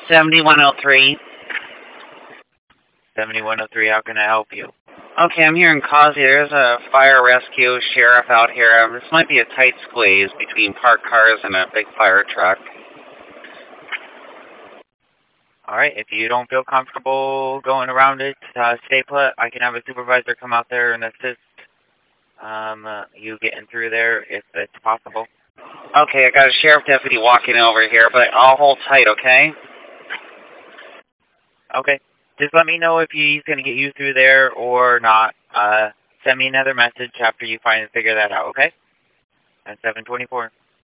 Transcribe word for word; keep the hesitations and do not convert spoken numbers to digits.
seventy-one oh three. seventy-one oh three, how can I help you? Okay, I'm here in Causey. There's a fire rescue sheriff out here. Um, this might be a tight squeeze between parked cars and a big fire truck. Alright, if you don't feel comfortable going around it, uh, stay put. I can have a supervisor come out there and assist um, uh, you getting through there if it's possible. Okay, I got a sheriff deputy walking over here, but I'll hold tight, okay? Okay. Just let me know if he's going to get you through there or not. Uh, send me another message after you finally figure that out, okay? At seven twenty-four.